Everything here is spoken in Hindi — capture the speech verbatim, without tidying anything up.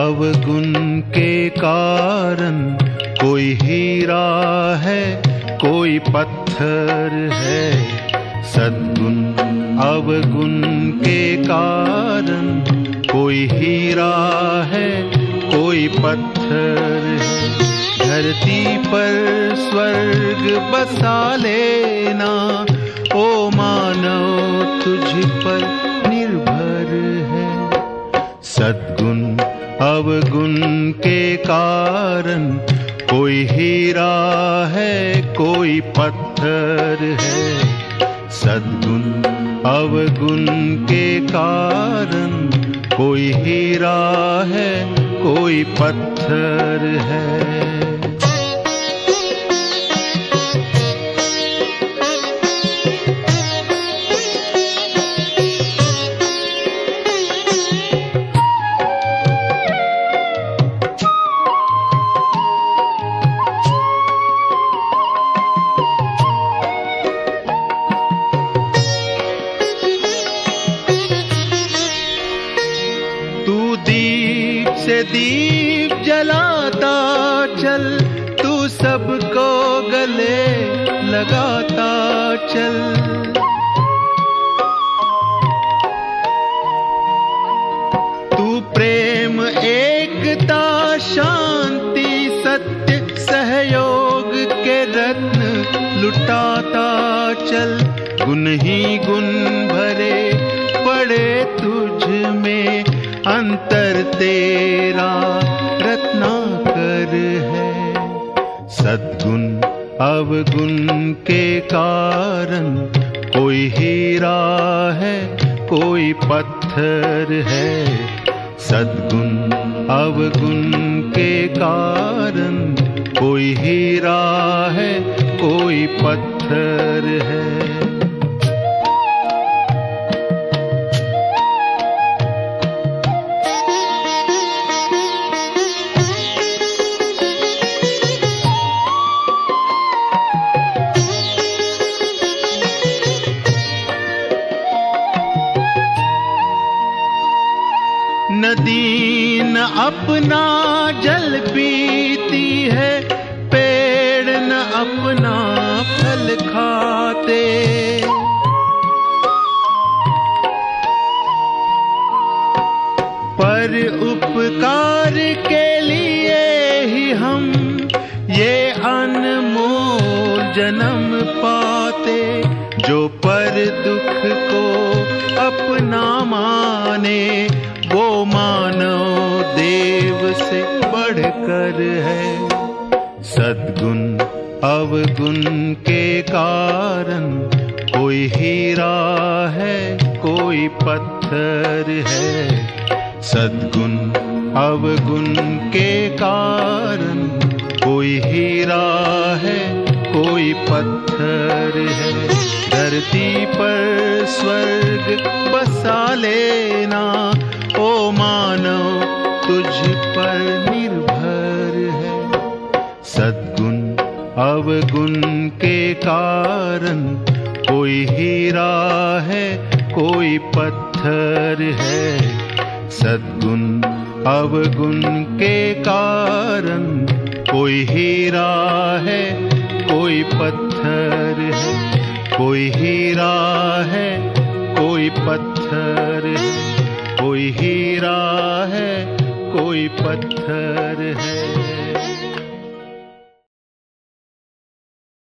अवगुण के कारण कोई हीरा है, कोई पत्थर है। सद्गुण अवगुण के कारण कोई हीरा है, कोई पत्थर है। धरती पर स्वर्ग बसा लेना, ओ मानव तुझ पर निर्भर है। सद्गुण अवगुण के कारण कोई हीरा है, कोई पत्थर है। सद्गुण अवगुण के कारण कोई हीरा है, कोई पत्थर है। दीप से दीप जलाता चल, तू सबको गले लगाता चल। तू प्रेम एकता शांति सत्य सहयोग के रत्न लुटाता चल। गुण ही गुण भरे पड़े तुझ में, अंतर तेरा रत्नाकर है। सद्गुण अवगुण के कारण कोई हीरा है, कोई पत्थर है। सद्गुण अवगुण के कारण कोई हीरा है, कोई पत्थर है। नदी न अपना जल पीती है, पेड़ न अपना फल खाते। पर उपकार के लिए ही हम ये अनमोल जन्म पाते। जो पर दुख को अपना माने, वो मानव देव से बढ़कर है। सद्गुण अवगुण के कारण कोई हीरा है, कोई पत्थर है। सद्गुण अवगुण के कारण कोई हीरा है, कोई पत्थर है। धरती पर स्वर्ग बसा लेना, ओ मानव तुझ पर निर्भर है। सद्गुण अवगुण के कारण कोई हीरा है, कोई पत्थर है। सद्गुण अवगुण के कारण कोई हीरा है, कोई पत्थर है। कोई हीरा है, कोई पत्थर है। कोई हीरा है, कोई पत्थर है।